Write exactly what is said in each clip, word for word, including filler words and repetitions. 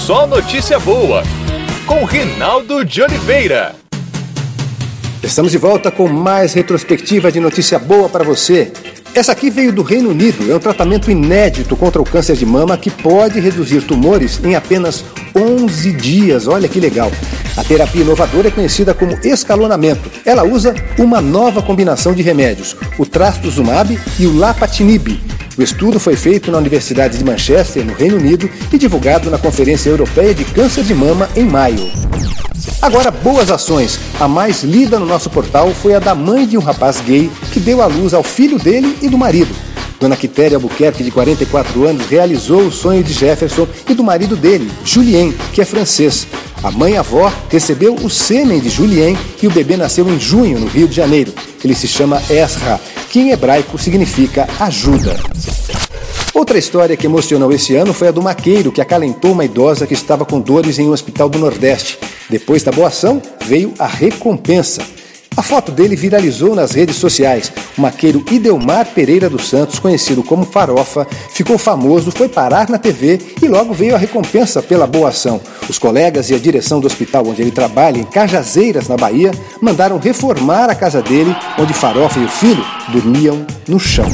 Só Notícia Boa, com Rinaldo de Oliveira. Estamos de volta com mais retrospectiva de notícia boa para você. Essa aqui veio do Reino Unido, é um tratamento inédito contra o câncer de mama que pode reduzir tumores em apenas onze dias. Olha que legal. A terapia inovadora é conhecida como escalonamento. Ela usa uma nova combinação de remédios, o trastuzumab e o lapatinib. O estudo foi feito na Universidade de Manchester, no Reino Unido, e divulgado na Conferência Europeia de Câncer de Mama em maio. Agora, boas ações. A mais lida no nosso portal foi a da mãe de um rapaz gay que deu à luz ao filho dele e do marido. Dona Quitéria Albuquerque, de quarenta e quatro anos, realizou o sonho de Jefferson e do marido dele, Julien, que é francês. A mãe-avó recebeu o sêmen de Julien e o bebê nasceu em junho, no Rio de Janeiro. Ele se chama Ezra, que em hebraico significa ajuda. Outra história que emocionou esse ano foi a do maqueiro que acalentou uma idosa que estava com dores em um hospital do Nordeste. Depois da boa ação, veio a recompensa. A foto dele viralizou nas redes sociais. O maqueiro Idelmar Pereira dos Santos, conhecido como Farofa, ficou famoso, foi parar na T V e logo veio a recompensa pela boa ação. Os colegas e a direção do hospital onde ele trabalha, em Cajazeiras, na Bahia, mandaram reformar a casa dele, onde Farofa e o filho dormiam no chão.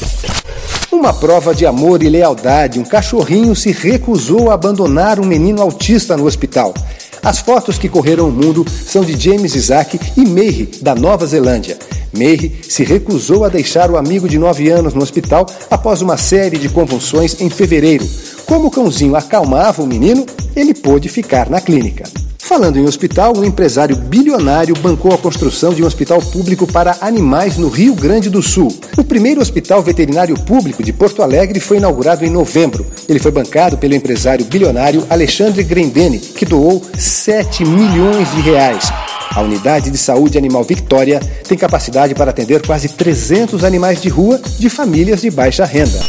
Uma prova de amor e lealdade, um cachorrinho se recusou a abandonar um menino autista no hospital. As fotos que correram o mundo são de James Isaac e Meire, da Nova Zelândia. Meire se recusou a deixar o amigo de nove anos no hospital após uma série de convulsões em fevereiro. Como o cãozinho acalmava o menino, ele pôde ficar na clínica. Falando em hospital, um empresário bilionário bancou a construção de um hospital público para animais no Rio Grande do Sul. O primeiro hospital veterinário público de Porto Alegre foi inaugurado em novembro. Ele foi bancado pelo empresário bilionário Alexandre Grendene, que doou sete milhões de reais. A Unidade de Saúde Animal Victória tem capacidade para atender quase trezentos animais de rua de famílias de baixa renda.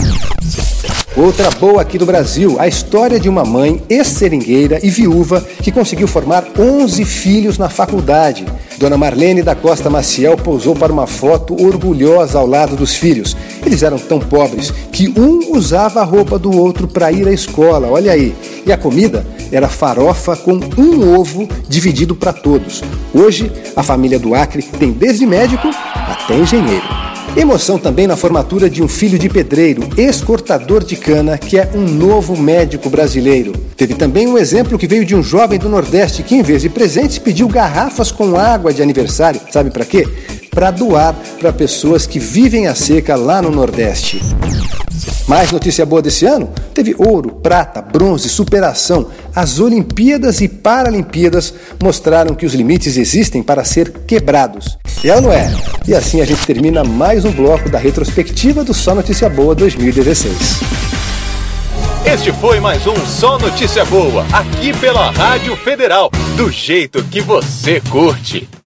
Outra boa aqui do Brasil, a história de uma mãe ex-seringueira e viúva que conseguiu formar onze filhos na faculdade. Dona Marlene da Costa Maciel pousou para uma foto orgulhosa ao lado dos filhos. Eles eram tão pobres que um usava a roupa do outro para ir à escola, olha aí. E a comida era farofa com um ovo dividido para todos. Hoje, a família do Acre tem desde médico até engenheiro. Emoção também na formatura de um filho de pedreiro, ex-cortador de cana, que é um novo médico brasileiro. Teve também um exemplo que veio de um jovem do Nordeste que, em vez de presentes, pediu garrafas com água de aniversário. Sabe para quê? Para doar para pessoas que vivem a seca lá no Nordeste. Mais notícia boa desse ano? Teve ouro, prata, bronze, superação. As Olimpíadas e Paralimpíadas mostraram que os limites existem para ser quebrados. É ou não é? E assim a gente termina mais um bloco da retrospectiva do Só Notícia Boa dois mil e dezesseis. Este foi mais um Só Notícia Boa, aqui pela Rádio Federal, do jeito que você curte.